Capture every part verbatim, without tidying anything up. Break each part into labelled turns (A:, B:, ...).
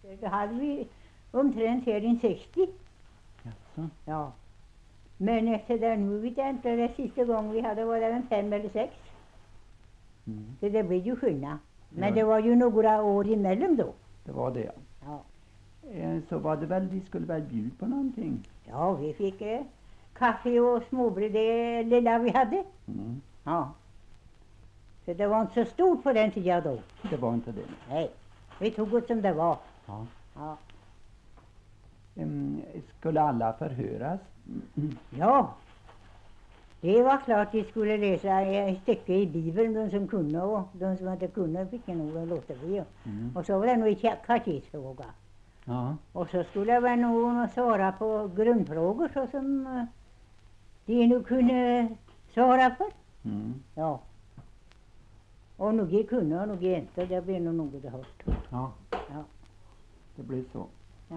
A: Det hade vi omtrent här i sextio.
B: Jaså?
A: Ja. Men efter det nu vet jag inte, det sista gången vi hade var det en fem eller sex.
B: Mm.
A: Så det blev ju skillnad. Men
B: Ja.
A: det var ju några år emellan då.
B: Det var det.
A: Ja.
B: Eh, Så var det väl, de skulle väl bjuda på någonting?
A: Ja, vi fick eh, kaffe och småbröd, det lilla vi hade.
B: Mm.
A: Ja. Så det var inte så stort på den tiden då.
B: Det var inte det.
A: Nej, vi tog det som det var.
B: Ja.
A: Ja.
B: Em, skulle alla förhöras? Mm.
A: Ja. Det var klart de skulle läsa ett stycke i Bibeln, de som kunde, och de som inte kunde fick nog låta bli.
B: Mm.
A: Och så var det nog en katekisfråga.
B: Ja.
A: Och så skulle väl någon svara på grundfrågor så som eh, de nu kunde svara på.
B: Mm.
A: Ja. Och nog kunde och nog inte, det blev nog något hört.
B: Ja.
A: Ja.
B: Det blev så.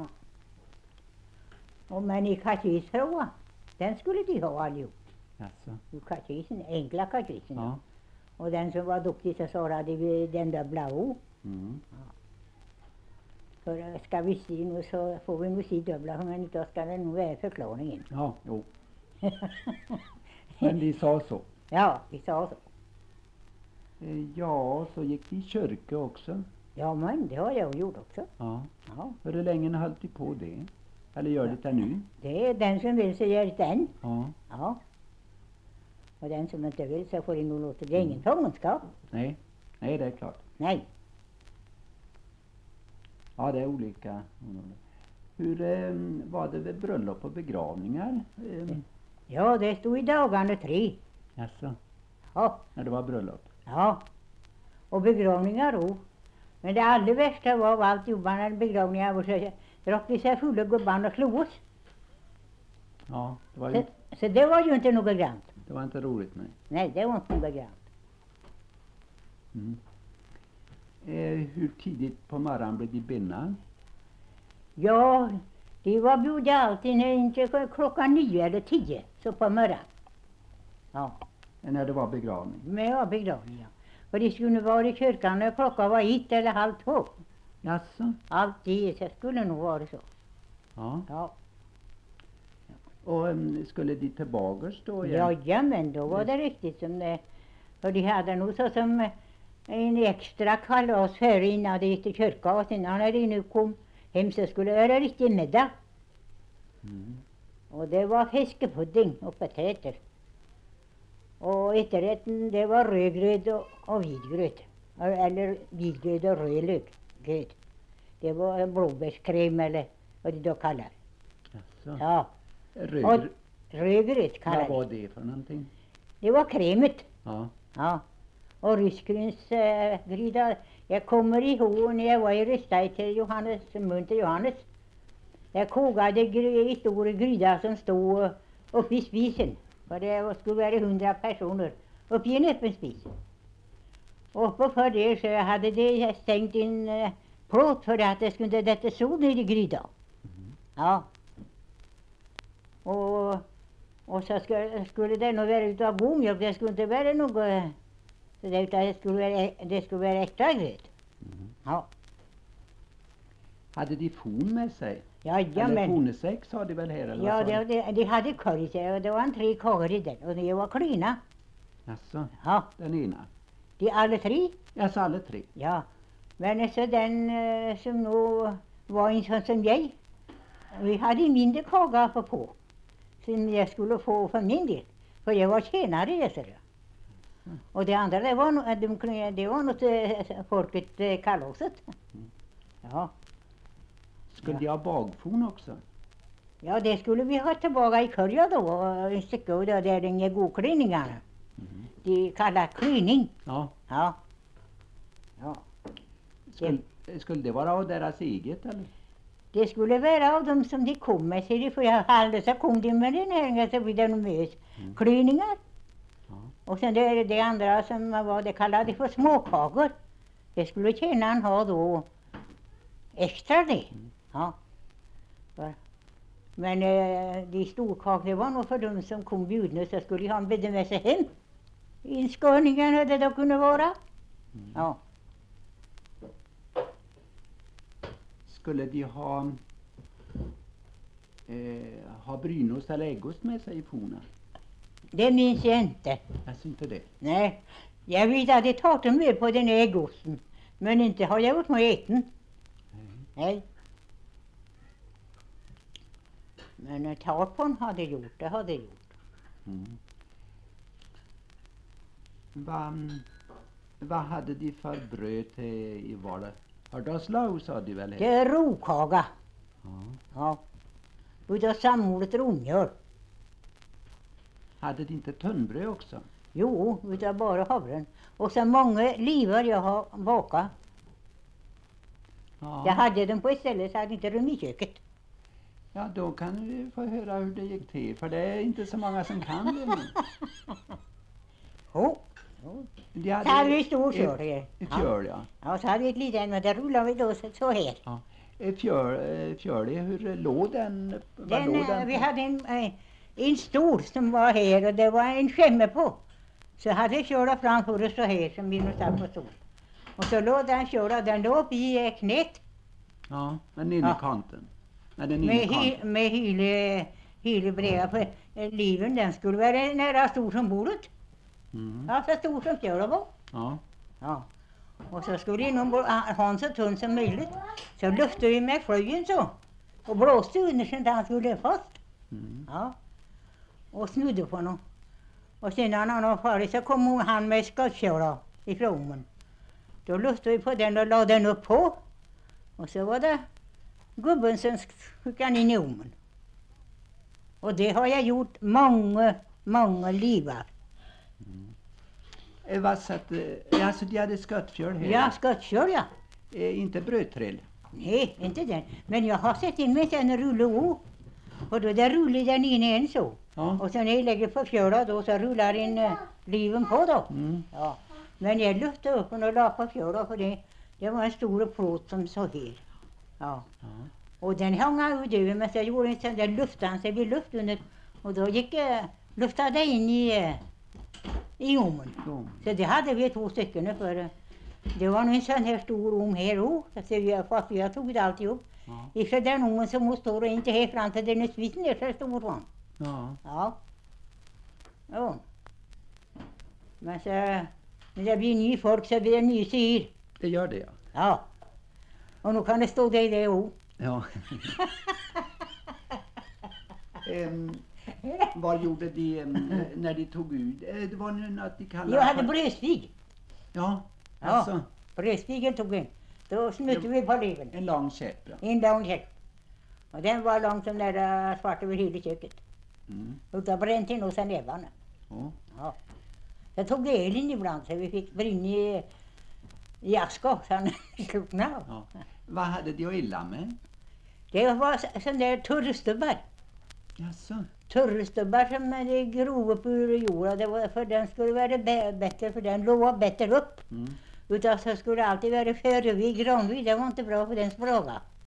A: Och men i katekisfrågan, den skulle de ha allihop.
B: Jaså?
A: I katekisen, enkla katekisen.
B: Ja.
A: Och den som var duktig så svarade vi den där blå.
B: Mm.
A: För eh, ska vi se nu så får vi nog se dubbla, men då ska det nog vara förklaringen.
B: Ja, jo. Men de sa så.
A: Ja, vi sa så.
B: Eh, Ja, så gick de i kyrka också.
A: Ja, men det har jag gjort också.
B: Ja.
A: Ja.
B: Hur länge höll de på det? Eller gör det nu?
A: Det är den som vill så gör den.
B: Ja.
A: Ja. Och den som inte vill så får det nog låta. Det är ingen fångenskap.
B: Nej. Nej, det är klart.
A: Nej.
B: Ja, det är olika. Hur eh, var det vid bröllop och begravningar? Eh,
A: Ja, det stod i dagarna tre.
B: jaså?
A: Ja.
B: När det var bröllop?
A: Ja. Och begravningar då. Men det allra värsta var av allt jobbarna begravningar var så drack vi sig fulla gubbarna och slog oss.
B: Ja, det var,
A: Så,
B: ju,
A: så det var ju inte något grant.
B: det var inte roligt, nej.
A: Nej, det var inte något grant.
B: Mm. Eh, hur tidigt på morgonen blev de binna?
A: Ja, det var bjuda alltid när inte klockan nio eller tio så på morgonen. Ja,
B: När det var begravning?
A: med ja, begravning, ja. Och det skulle vara i kyrkan när klockan var ett eller halv två.
B: Jaså?
A: Alltid, så skulle nog vara så.
B: Ja.
A: Ja.
B: Och um, skulle de tillbaka då igen?
A: Jajamän, då var det riktigt som det. Och de hade nog så som en extra kalas för innan de gick till kyrkan. Och sen när de nu kom hem så skulle det vara riktigt middag.
B: Mm.
A: Och det var fiskepudding och potäter. Och efterrätten det var rödgröt och, och vitgröt. Eller vitgröt och rödlökgröt. Det var blåbärskräm eller vad de då kallar.
B: Jaså?
A: Ja,
B: Röd,
A: och rödgröt
B: vad
A: kallar
B: var
A: det.
B: det för någonting?
A: Det var krämet.
B: Ja.
A: Ja. Och risgrynsgryta. Jag kommer ihåg när jag var i Rystaj till Johannes, mun till Johannes. Jag kokade gry, i stor gryta som stod uppe i spisen. För det skulle vara hundra personer uppe i en öppen spis. Och uppe för det så hade de stängt in uh, plåt för att det skulle detta sol ner i grytan.
B: Mm.
A: Ja. Och, och så skulle, skulle det nog vara utav god mjölk. Det skulle inte vara något. Så det, utan det, skulle vara, det skulle vara extra gröt.
B: Mm.
A: Ja.
B: Hade de fon med sig?
A: Ja,
B: Eller
A: jamen.
B: fonesex sa de väl här? Eller
A: Ja,
B: vad sa
A: det, det, de hade korg sig och det var en tre korgar i den. Och det var klina.
B: de? Jaså?
A: Ja,
B: Den ena?
A: de alla tre.
B: Jaså, alla tre?
A: Ja. Men så den eh, som nog var en sån som jag. Vi hade mindre kaka på på. Som jag skulle få för min del. För jag var tjänare i det.
B: Mm.
A: Och det andra det var, no, de, det var något eh, folket eh, kalaset.
B: Mm.
A: Ja.
B: Skulle
A: Ja.
B: de ha bagfon också?
A: Ja, det skulle vi ha tillbaka i Körja då. Och en stycke och där är den godklyningarna.
B: Mm.
A: De kallar klyning.
B: Ja.
A: Ja. Ja.
B: Skulle, skulle det vara av deras eget eller?
A: Det skulle vara av dem som de kom med sig. För jag hade så kom de med den här så blir det nog med
B: Mm.
A: klyningar.
B: Ja.
A: Och sen det, det andra som var, det kallade för småkakor. Det skulle tjänaren ha då extra det.
B: Mm.
A: Ja. För- Men eh, de storkakor var nog för dem som kom bjudna så skulle han bjuda med sig hem. Inskörningen hade det kunde vara.
B: Mm.
A: Ja.
B: skulle de ha eh, ha brynost eller äggost med sig i Pona?
A: Det minns jag inte.
B: Alltså inte det.
A: Nej, jag vet att de tar dem med på den äggosten. Men inte har jag gjort med äten.
B: Nej.
A: Nej. Men eh, tarpon hade gjort, det hade gjort.
B: Mm. Vad, vad hade de för bröd till i vardag? Hardagslag sa de väl?
A: Det är rokaga.
B: Ja.
A: Ja. Utav samordet romjör.
B: Hade de inte tunnbröd också?
A: Jo, utav bara havren. Och så många livar jag har bakat.
B: Ja.
A: Jag hade dem på ett ställe så hade inte rum i köket.
B: Ja, då kan vi få höra hur det gick till. För det är inte så många som kan det nu.
A: Jo. jo.
B: De
A: Så hade vi stor
B: ett-
A: kör.
B: Ett fjöl, ja.
A: Ja, så hade vi ett litet, men där rullade vi då så, så här.
B: ja. Ett fjöl, eh, fjöl, hur låg den? Vad
A: Den,
B: låg
A: eh,
B: den
A: vi
B: på?
A: hade en, eh, en stol som var här och det var en skämme på. Så hade jag kört framför oss så här som vi nu satt på stol. Och så låg den körd, den låg upp i eh, knät
B: Ja, men inne i
A: Ja.
B: kanten. Nej, den
A: med,
B: inne i
A: hy,
B: kanten.
A: med hyle, hyle bredvid. För eh, liven den skulle vara nära stor som bordet.
B: Mm.
A: Ja, så stor som körde var.
B: Ja.
A: Ja. Och så skulle det inom ha en så tunn som möjligt. Så lyfte vi med flöjen så. Och blåste under så att han skulle fast.
B: Mm.
A: Ja. Och snudde på honom. Och sen när han var färdig så kom han med skottkärra i kromen. Då lyfte vi på den och lade den upp på. Och så var det gubben som skickade in i ugnen. Och det har jag gjort många, många livar.
B: Eh, Vad satt, eh, alltså de hade skottfjöl här?
A: Ja, skottkärra ja.
B: Eh, inte brödtrill?
A: Nej, inte den. Men jag har sett in med en rulle o. Och då där rullar den in en så.
B: Ja.
A: Och sen när jag lägger på fjöla då så rullar in uh, liven på då.
B: Mm.
A: Ja. Men jag lyfte upp den och la på fjöla för det, det var en stor plåt som så här. Ja.
B: Ja.
A: Och den hängde ut över men så gjorde en sån där luftans, det blev luft under. Och då gick uh, luftade in i, uh, i ugnen.
B: Jo.
A: Så det hade vi två stycken för uh, det var nog en sån här stor ugn här också. Så vi har fått, vi har tagit alltihop.
B: Ja.
A: Ifrån den ugnen som hon står och inte här fram till den är spisen är så stor var.
B: Ja.
A: Ja. Ja. Men så när det blir ny folk så blir det ny syr.
B: Det gör det, ja.
A: Ja. Och nu kan det stå det i det o.
B: Ja. Em, vad gjorde de em, när de tog ut? Eh, Det var nu att de kallade...
A: Jag hade brödspig.
B: Ja,
A: Ja.
B: alltså
A: Brödspigen tog in. Då snutte vi på liven.
B: en lång käpp, ja.
A: En lång käpp. Och den var lång som den där svart över hela köket.
B: Mm.
A: Utav bränt in hos nävarna.
B: Ja.
A: Ja. Jag tog elen ibland så vi fick brinna i, i aska så han slocknade.
B: Ja. Vad hade de att illa med?
A: Det var så- sån där turrstubbar.
B: Jaså?
A: Turrstubbar som är grova upp ur jorden. Det var för den skulle vara bä- bättre för den låg bättre upp.
B: Mm.
A: Utan så skulle det alltid vara förvid, granvid. Det var inte bra för den spraga.